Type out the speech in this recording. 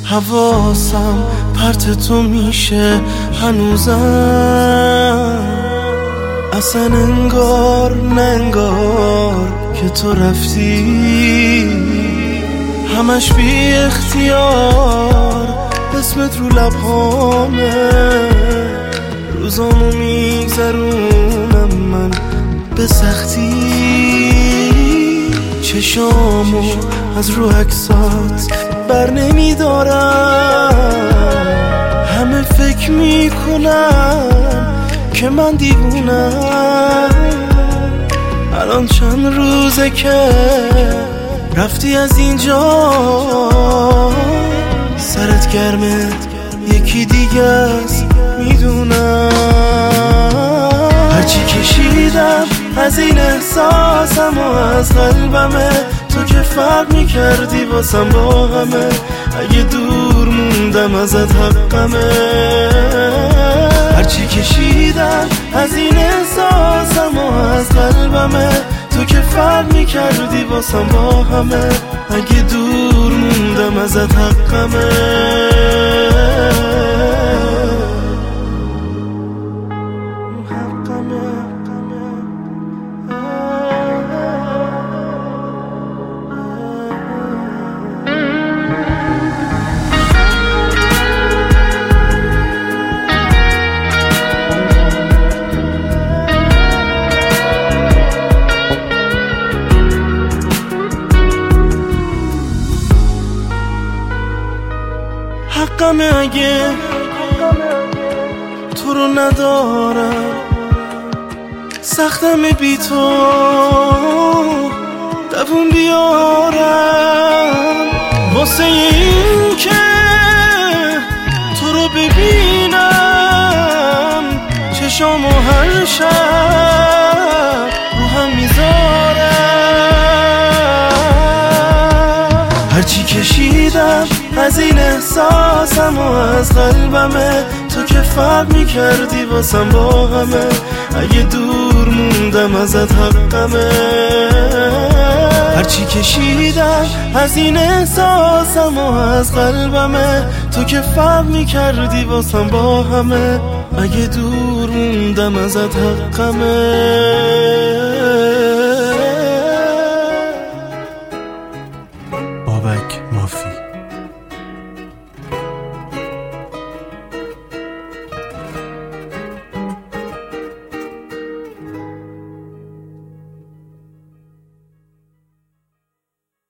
حواسم پرت تو میشه هنوزم، اصلا انگار نه انگار که تو رفتی، همش بی اختیار اسمت رو لبهامه، روزامو میگذرونم من به سختی، چشامو از رو عکسات بر نمیدارم، همه فکر میکنن که من دیوونم، الان چند روزه که رفتی از اینجا، سرت گرمه یکی دیگه است میدونم، هرچی کشیدم از این احساسم و از قلبمه، تو که فرق میکردی واسم با همه، اگه دور موندم ازت حقمه، هرچی کشیدم از این احساسم و از قلبمه، تو که فرق میکردی واسم با همه، اگه دور موندم ازت حقمه. حقمه اگه تو رو ندارم، سختمه بی تو دوون بیارم، واسه این که تو رو ببینم چشامو هر شب رو هم میذارم، هرچی کشیدم از این احساسم و از قلبمه، تو که فرق میکردی واسم با همه، اگه دور موندم ازت حقمه، هرچی کشیدم از این احساسم و از قلبمه، تو که فرق میکردی واسم با همه، اگه دور موندم ازت حقمه. بابک مافی.